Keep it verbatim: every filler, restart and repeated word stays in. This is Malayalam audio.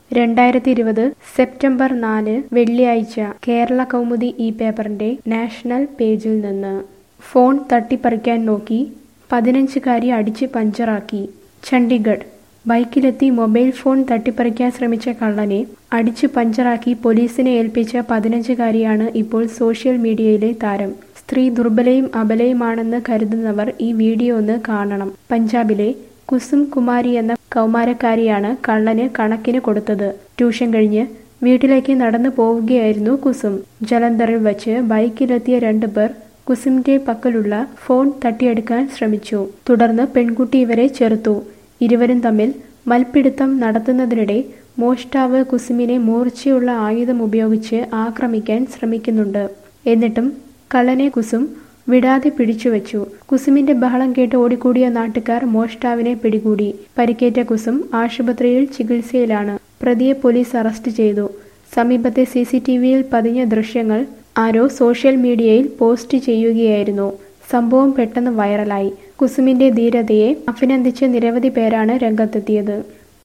രണ്ടായിരത്തി ഇരുപത് സെപ്റ്റംബർ നാല് വെള്ളിയാഴ്ച കേരള കൗമുദി ഈ പേപ്പറിന്റെ നാഷണൽ പേജിൽ നിന്ന് ഫോൺ തട്ടിപ്പറിക്കാൻ നോക്കി പതിനഞ്ചുകാരി അടിച്ച് പഞ്ചറാക്കി. ചണ്ഡീഗഡ് ബൈക്കിലെത്തി മൊബൈൽ ഫോൺ തട്ടിപ്പറിക്കാൻ ശ്രമിച്ച കള്ളനെ അടിച്ചു പഞ്ചറാക്കി പോലീസിനെ ഏൽപ്പിച്ച പതിനഞ്ചുകാരിയാണ് ഇപ്പോൾ സോഷ്യൽ മീഡിയയിലെ താരം. സ്ത്രീ ദുർബലയും അബലയുമാണെന്ന് കരുതുന്നവർ ഈ വീഡിയോ ഒന്ന് കാണണം. പഞ്ചാബിലെ കുസും കുമാരി എന്ന കൗമാരക്കാരിയാണ് കള്ളന് കണക്കിന് കൊടുത്തത്. ട്യൂഷൻ കഴിഞ്ഞ് വീട്ടിലേക്ക് നടന്നു പോവുകയായിരുന്നു കുസും. ജലന്ധറിൽ വച്ച് ബൈക്കിലെത്തിയ രണ്ടുപേർ കുസുമിന്റെ പക്കലുള്ള ഫോൺ തട്ടിയെടുക്കാൻ ശ്രമിച്ചു. തുടർന്ന് പെൺകുട്ടി ഇവരെ ചെറുത്തു. ഇരുവരും തമ്മിൽ മൽപ്പിടുത്തം നടത്തുന്നതിനിടെ മോഷ്ടാവ് കുസുമിനെ മൂർച്ചയുള്ള ആയുധം ഉപയോഗിച്ച് ആക്രമിക്കാൻ ശ്രമിക്കുന്നുണ്ട്. എന്നിട്ടും കള്ളനെ കുസും വിടാതെ പിടിച്ചുവെച്ചു. കുസുമിന്റെ ബഹളം കേട്ട് ഓടിക്കൂടിയ നാട്ടുകാർ മോഷ്ടാവിനെ പിടികൂടി. പരിക്കേറ്റ കുസും ആശുപത്രിയിൽ ചികിത്സയിലാണ്. പ്രതിയെ പോലീസ് അറസ്റ്റ് ചെയ്തു. സമീപത്തെ സി സി ടി വിയിൽ പതിഞ്ഞ ദൃശ്യങ്ങൾ ആരോ സോഷ്യൽ മീഡിയയിൽ പോസ്റ്റ് ചെയ്യുകയായിരുന്നു. സംഭവം പെട്ടെന്ന് വൈറലായി. കുസുമിന്റെ ധീരതയെ അഭിനന്ദിച്ച് നിരവധി പേരാണ് രംഗത്തെത്തിയത്.